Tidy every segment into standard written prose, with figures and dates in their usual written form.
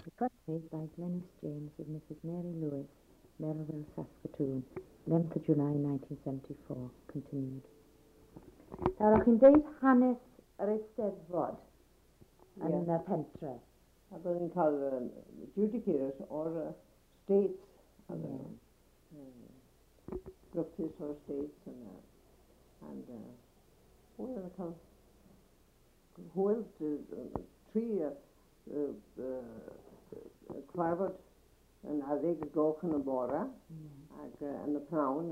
Portrait by Glenys James of Mrs. Mary Lewis, Merivale, Saskatoon, 11th of July 1974, continued. Nawr, o'ch chi'n deud hanes yr Eisteddfod yn y pentre. A byddwn ni'n cael judicators o'r states, grwpus o'r states, and we're going to cael hwyl tri cyfarfod yn adeg y gloch yn y bore ac yn y pnawn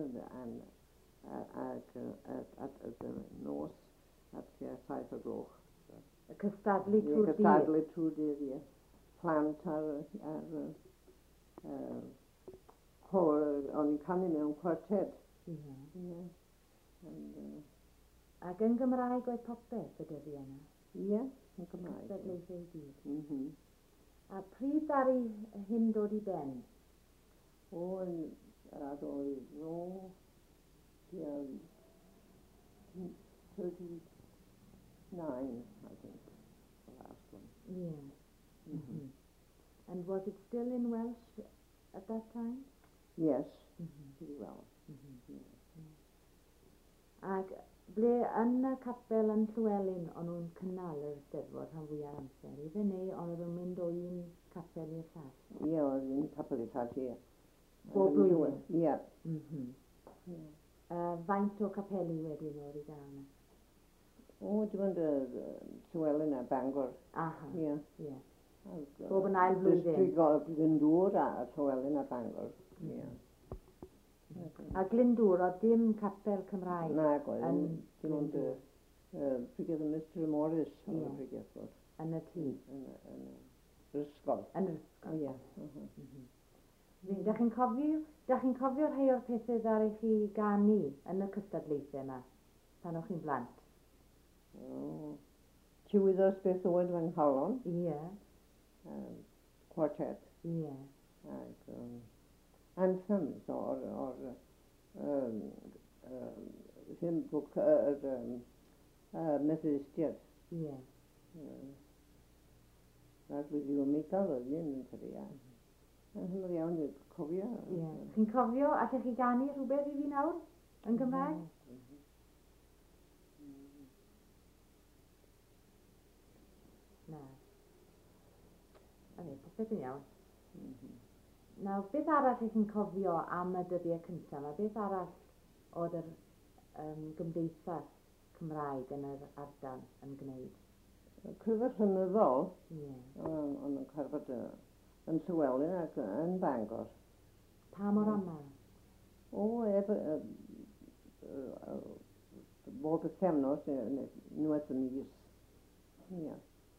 ac at y nos at 7 o gloch. Y cystadlu trwy'r dydd. Cystadlu trwy'r dydd, ie. Plant ar chor, o'n i'n canu mewn cwarted. Ac yn Gymraeg oedd popeth y dyddi yna? Ie, yn Gymraeg. Cystadlaethau i gyd. A pryd ddaru hyn dod i ben? Oedd no, 39, I think, the last one. Yeah. And was it still in Welsh at that time? Yes, pretty well. Ac ble yn y capel yn Llywelyn o'n nhw'n cynnal yr Eisteddfod rhan fwyaf amser iddyn neu ond oedd nhw'n mynd o un capel i'r llall? Ie, oedd un capel i'r llall, ie. Bob blwyddyn? Ie. Faint o capeli wedyn o'r i gael yna? Dim ond Llywelyn a Bangor. Aha, ie. Bob yn ail blwyddyn? District Glyndŵr a Llywelyn a Bangor, ie. A Glyndŵr, o dim capel Cymraeg? Nag oedd, dim ond prygydd y Mr Morris o'r prygydd bod. Yn y tŷ? Yn yr ysgol. Yn yr ysgol? Ie. Dach chi'n cofio rhai o'r pethau ddari chi ganu yn y cystadlaethau yma pan o'ch chi'n blant? Tywyddos beth oedd fy nghalon. Ie. Quartet. Ie. Ac anthems o'r hymn book Methodistiaid. Ie. Ac wedi o'n meigal oedd un yn cyrra. Yn hynny'n iawn i'n cofio. Ie. Chi'n cofio, allech chi ganu rhywbeth i fi nawr yn Gymraeg? Na. Popeth yn iawn. Nawr, beth arall ych chi'n cofio am y dyddiau cyntaf yma? Beth arall oedd yr gymdeithas Cymraeg yn yr ardal yn gwneud? Cyfer rhynyddol, ond yn carfod yn Llywelyn ac yn Bangor. Pa mor aml? Bob y cefnos, nweth y mis. Ie.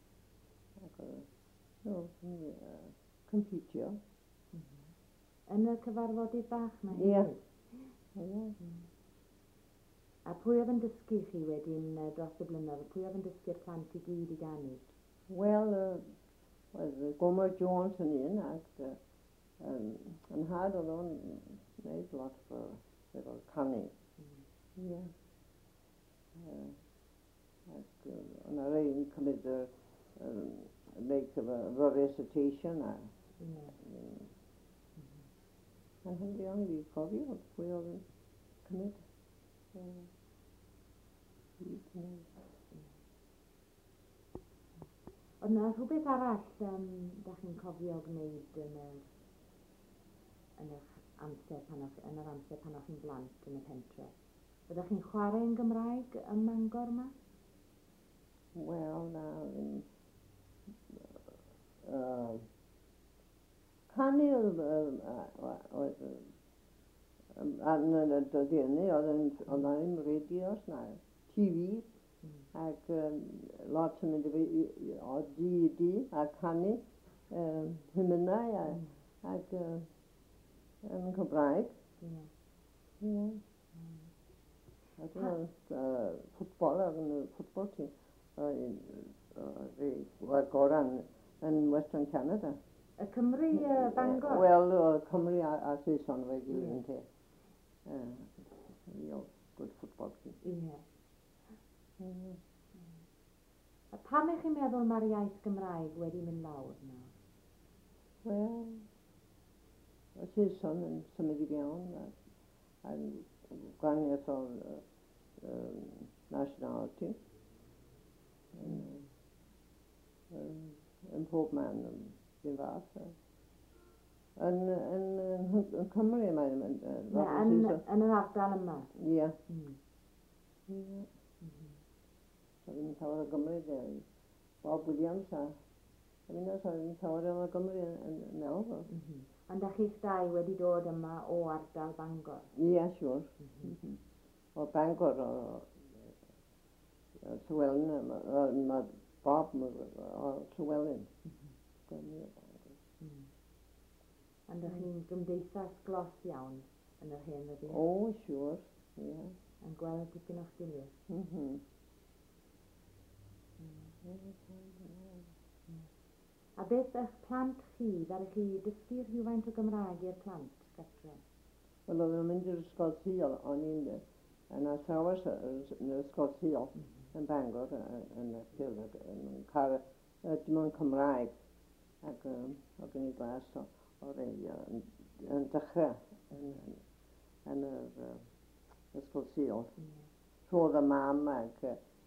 Compitio. Yn y cyfarfodydd bach na hefyd? Ie. A pwy oedd yn dysgu chi wedyn dros y blynedd? Pwy oedd yn dysgu'r plant i gyd i ganu? Wel, oedd Gomer Jones yn un ac yn had oedd o'n wneud lot fel canu. Ie. Ac yn ar ein cymryd make of a recitation a yn hynny o'n i cofio pwy oedd yn cymryd Ond na rhywbeth arall da chi'n cofio gwneud yn yr amser pan o'ch chi'n blant yn y pentre? Ydych chi'n chwarae yn Gymraeg ym Mangor yma? Wel, canu oedd yn y dyddiau oedd yn radios na TV ac lot yn mynd o D a canu hymynau ac yn Cymraeg. Ac yn ffwtbol ac yn y ffwtbol tîm goran yn Western Canada. Y Cymru Bangor? Wel, Cymru a Saeson fe gilydd yn te. Real good football team. Ie. Pam ych chi'n meddwl mae'r iaith Gymraeg wedi mynd lawr nawr? Well, it's his son and somebody beyond that. And going as of nationality. And Pope man been var. En Cymru mae'n yn yr ardal yma. Ie. Ie. So fi'n llawer o Gymru there. Bob Williams a fi'n llawer o Gymru yn Melbourne. Ond ydych chi'ch dau wedi dod yma o ardal Bangor? Ie, siwr. O Bangor o Llywelyn, mae Bob o Llywelyn. Gymru o Bangor. Ond ydych chi'n gymdeithas glos iawn yn yr hen ydy? O, siwr, ie. Yn gweld dipyn o'ch gilydd? A beth eich plant chi, ddylech chi dysgu rhywfaint o Gymraeg i'r plant gatre? Wel, oedd yn mynd i'r ysgol Sul o'n i'n yn athrawes yn yr ysgol Sul yn Bangor yn y ffilm yn cael dim ond Cymraeg ac oedd gen i glas o rei yn dechrau yn yr ysgol Sul. Roedd y mam ac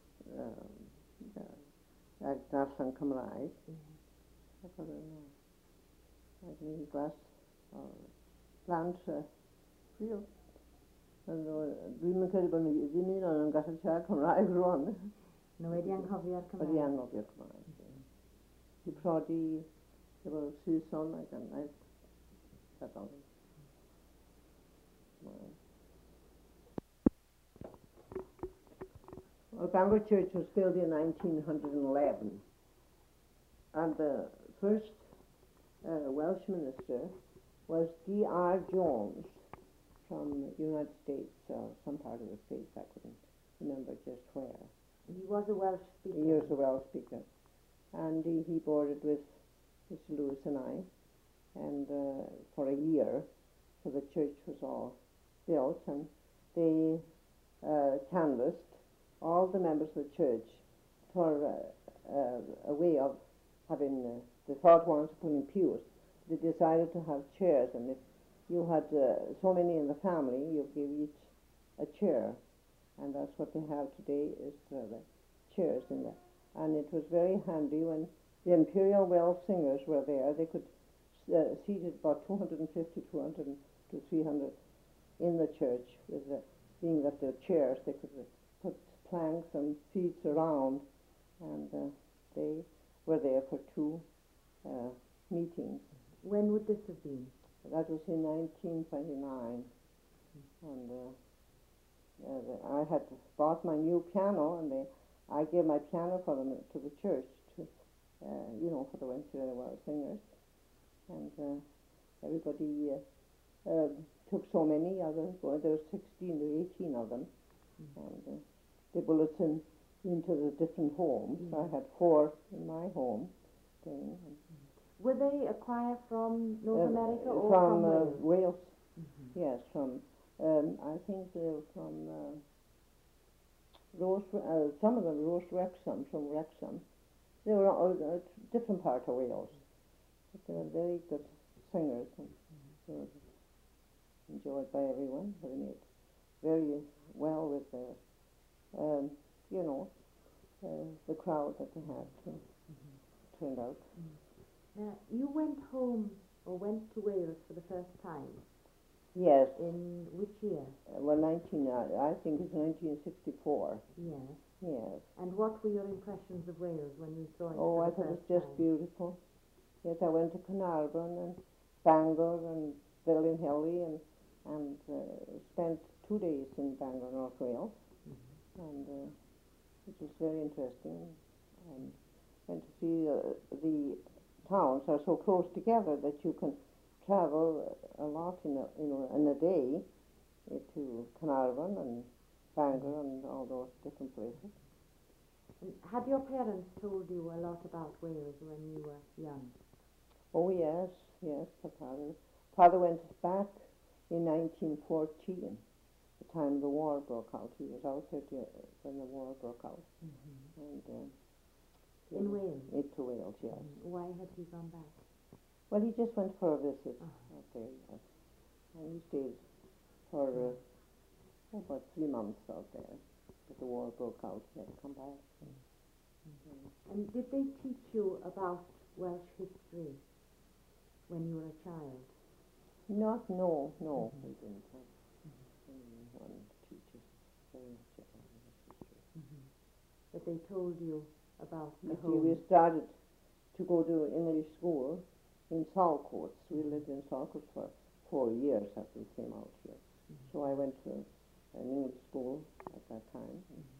darllen Cymraeg. Ac oedd gen i glas o plant ffil. Dwi'n mynd credu bod ni ddim un o'n gallu siarad Cymraeg rwan. Nhw wedi anghofio'r Cymraeg? Wedi anghofio'r Cymraeg. Di prodi efo Saeson ac yn gadael. Well, Bangor Church was built in 1911, and the first Welsh minister was D.R. Jones from the United States, or some part of the States, I couldn't remember just where. He was a Welsh speaker? He was a Welsh speaker. And he boarded with Mr. Lewis and I, and for a year, so the church was all built, and they canvassed all the members of the church for a way of having, they thought once of putting pews. They decided to have chairs, and if you had so many in the family, you give each a chair, and that's what they have today is the chairs in there. And it was very handy when the Imperial Welsh singers were there. They could seated about 250, 200 to 300 in the church, with being that the chairs, they could put planks and seats around, and they were there for two meetings. When would this have been? That was in 1929, and I had bought my new piano, and I gave my piano for them to the church, to, for the Western Welsh singers, and everybody took so many others. Well, there were 16 or 18 of them, and they bulletin into the different homes. I had 4 in my home. Were they a choir from North America or from Wales? Wales? Yes, from I think they were from some of them Wrexham, from Wrexham. They were a different part of Wales, but they were very good singers, and they were enjoyed by everyone. They made very well with their, the crowd that they had turned out. Now, you went home or went to Wales for the first time. Yes. In which year? Well, I think it's 1964. Yes. Yes. And what were your impressions of Wales when you saw it? Oh, I thought it was just beautiful. Yes, I went to Carnarvon and Bangor and Ballinhelly and spent 2 days in Bangor, North Wales, and it was very interesting. And to see the towns are so close together that you can travel a lot in a day to Carnarvon and Bangor and all those different places. And had your parents told you a lot about Wales when you were young? Oh yes, Father went back in 1914, the time the war broke out. He was out there when the war broke out. And in Wales? To Wales, yes. Why had he gone back? Well, he just went for a visit out there, yes. And he stayed for about 3 months out there. But the war broke out, he had to come back. And did they teach you about Welsh history when you were a child? No, we didn't have anyone to teach us very much about history. That they told you about the You see, we home? started to go to English school in Saltcoats. We lived in Saltcoats for 4 years after we came out here. So I went to an English school at that time.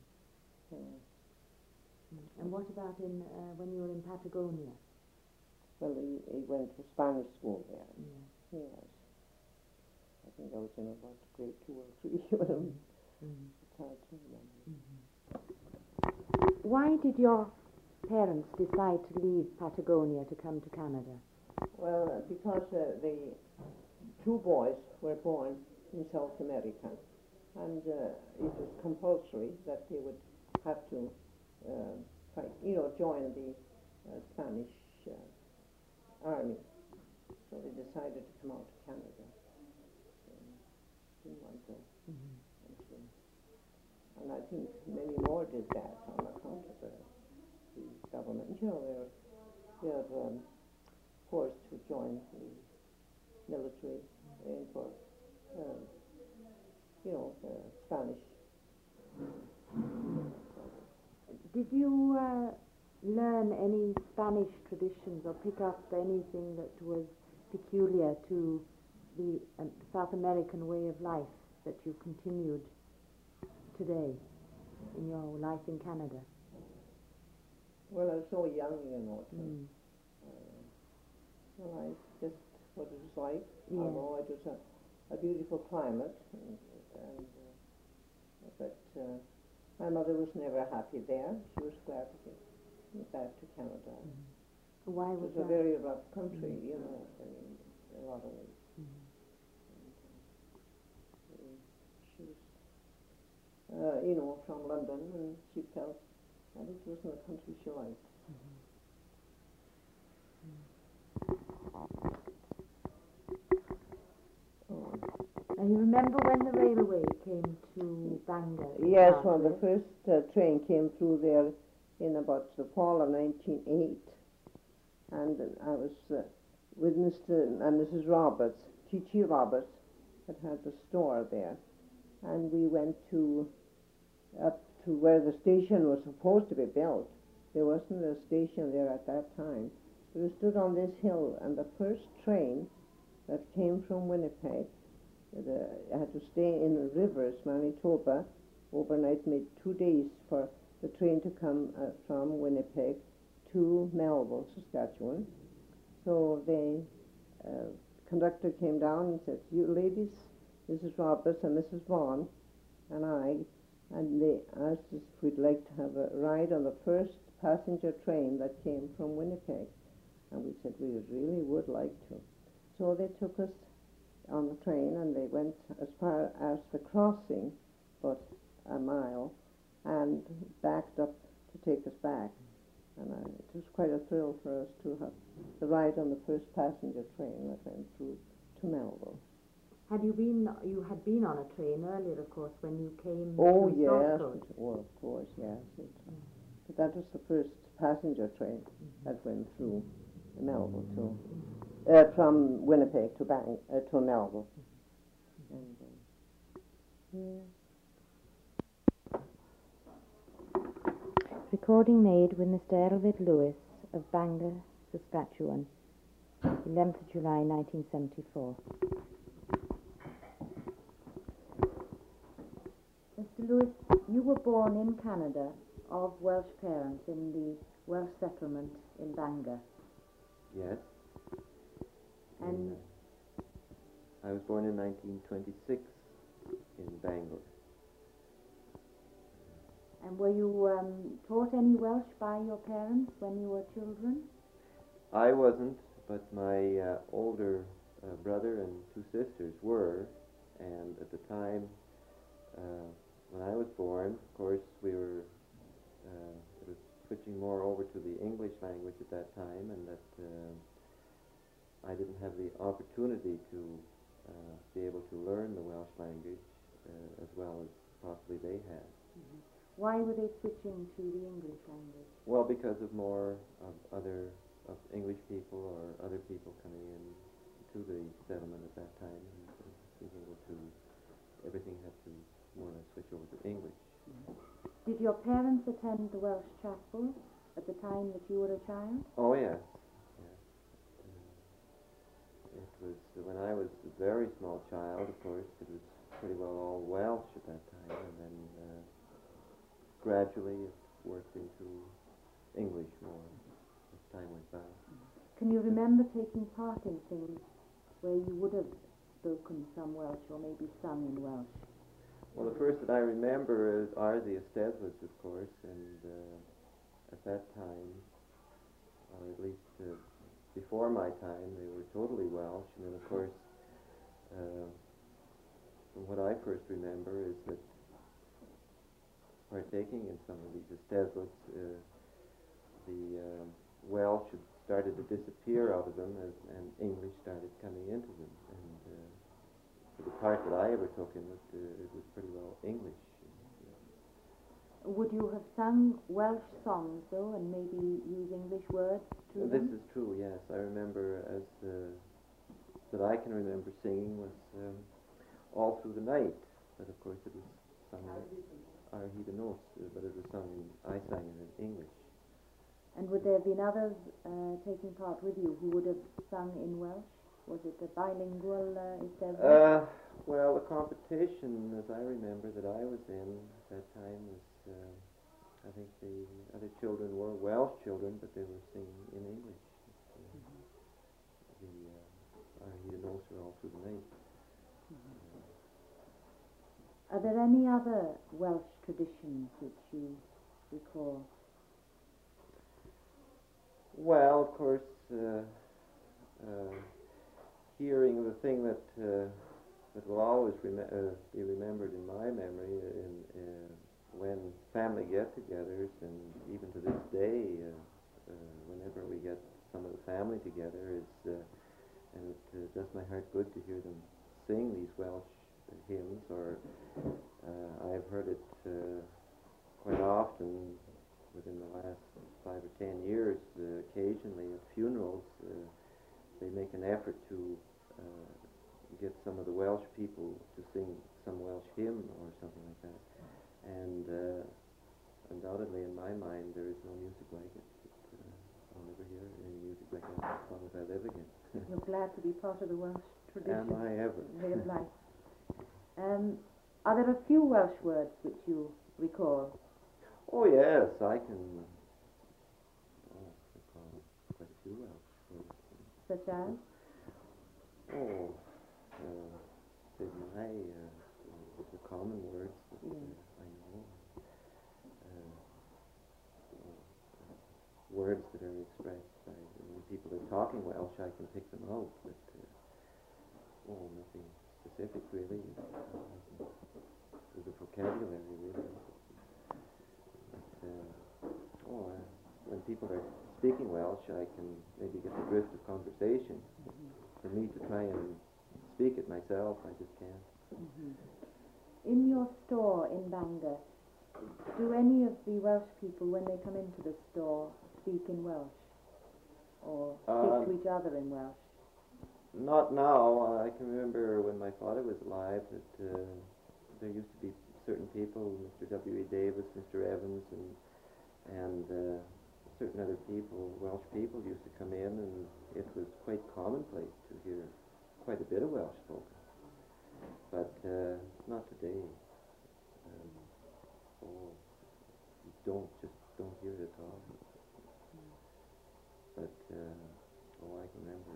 And what about when you were in Patagonia? Well, he went to Spanish school there. Yes. I think I was in about grade 2 or 3. It's hard to remember. Why did your parents decide to leave Patagonia to come to Canada? Well, because the 2 boys were born in South America, and it was compulsory that they would have to join the Spanish army. So they decided to come out to Canada. Didn't want to. And I think many more did that on account of the government. They're forced to join the military for, Spanish. Did you learn any Spanish traditions or pick up anything that was peculiar to the South American way of life that you've continued today in your life in Canada? Well, I was so young, I just what it was like. Yeah. Although it was a beautiful climate, but my mother was never happy there. She was glad to get back to Canada. Why was it was that? a very rough country, in a lot of ways. She was, from London, and she felt that it wasn't the country she liked. And you remember when the railway came to Bangor? Yes, well, the first train came through there in about the fall of 1908, and I was with Mr. and Mrs. Roberts, T.T. Roberts, that had the store there, and we went up to where the station was supposed to be built. There wasn't a station there at that time. We stood on this hill, and the first train that came from Winnipeg, I had to stay in Rivers, Manitoba, overnight, made 2 days for the train to come from Winnipeg to Melville, Saskatchewan. So the conductor came down and said, "You ladies, Mrs. Roberts and Mrs. Vaughan and I," and they asked us if we'd like to have a ride on the first passenger train that came from Winnipeg. And we said we really would like to. So they took us on the train, and they went as far as the crossing, about a mile, and backed up to take us back. And it was quite a thrill for us to have the ride on the first passenger train that went through to Melville. You had been on a train earlier, of course, when you came Oh, to yes. Saltcoats. Well, of course, yes. But that was the first passenger train that went through Melville from Winnipeg to Melville. Recording made with Mr. Elvid Lewis of Bangor, Saskatchewan, 11th of July 1974. Mr. Lewis, you were born in Canada of Welsh parents in the Welsh settlement in Bangor. Yes. And I was born in 1926 in Bangor. And were you taught any Welsh by your parents when you were children? I wasn't, but my older brother and 2 sisters were, and at the time when I was born, of course, we were it was switching more over to the English language at that time, and that opportunity to be able to learn the Welsh language as well as possibly they had. Why were they switching to the English language? Well, because of more of English people or other people coming in to the settlement at that time, and being able to, everything had to more or less switch over to English. Did your parents attend the Welsh chapel at the time that you were a child? Oh yes, yes. It was when I was a very small child. Of course, it was pretty well all Welsh at that time, and then gradually it worked into English more as time went by. Can you remember taking part in things where you would have spoken some Welsh or maybe sung in Welsh? Well, the first that I remember are the Eisteddfods, of course, and at that time, or at least before my time, they were totally Welsh. And then, of course, from what I first remember is that partaking in some of these Eisteddfods, the Welsh had started to disappear out of them, and English started coming into them. And for the part that I ever took in it was pretty well English. Would you have sung Welsh songs, though, and maybe use English words to This them? is true, yes. I remember that I can remember singing was All Through the Night, but of course it was sung in Arhyd y Nos, but it was sung I sang it in English. And would there have been others taking part with you who would have sung in Welsh? Was it a bilingual Eisteddfod? Well, the competition, as I remember, that I was in at that time was, I think the other children were Welsh children, but they were singing in English. The Arhyd y Nos or All Through the Night. Are there any other Welsh traditions which you recall? Well, of course, hearing the thing that will always be remembered in my memory when family get-togethers, and even to this day, whenever we get some of the family together, and it does my heart good to hear them sing these Welsh hymns, or I've heard it quite often within the last 5 or 10 years, occasionally at funerals, they make an effort to get some of the Welsh people to sing some Welsh hymn or something like that. And undoubtedly, in my mind, there is no music like it. I'll never hear any music like that as long as I live again. You're glad to be part of the Welsh tradition. Am I ever? Way of life. Are there a few Welsh words which you recall? Oh yes, I can recall quite a few Welsh words. Such as? Oh, the common words that I know. Words that are expressed by when people are talking Welsh, I can pick them out, but nothing specific really. There's a vocabulary really. But, when people are speaking Welsh, I can maybe get the drift of conversation. For me to try and speak it myself, I just can't. In your store in Bangor, do any of the Welsh people, when they come into the store, speak in Welsh? Or speak to each other in Welsh? Not now. I can remember when my father was alive that there used to be certain people, Mr. W.E. Davis, Mr. Evans, and certain other people, Welsh people, used to come in, and it was quite commonplace to hear quite a bit of Welsh spoken. But not today. You don't hear it at all. But I can remember.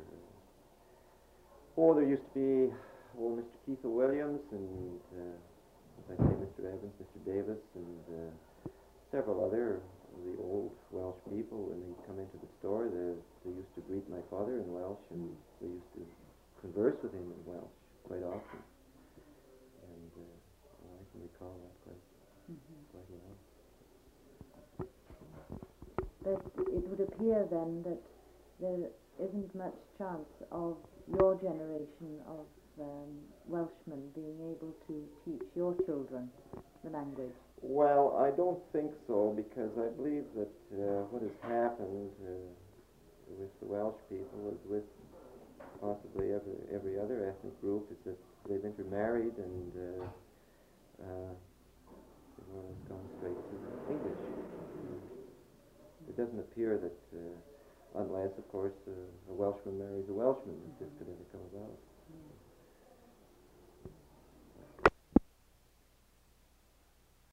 There used to be Mr. Keith Williams, and as I say, Mr. Evans, Mr. Davis, and several other of the old Welsh people. When they'd come into the store, they used to greet my father in Welsh, and they used to converse with him in Welsh quite often. And I can recall that quite well. But it would appear then that there isn't much chance of your generation of Welshmen being able to teach your children the language? Well, I don't think so, because I believe that what has happened with the Welsh people, as with possibly every other ethnic group, is that they've intermarried and everyone has gone straight to English. It doesn't appear that, unless, of course, a Welshman marries a Welshman, that this could ever come about.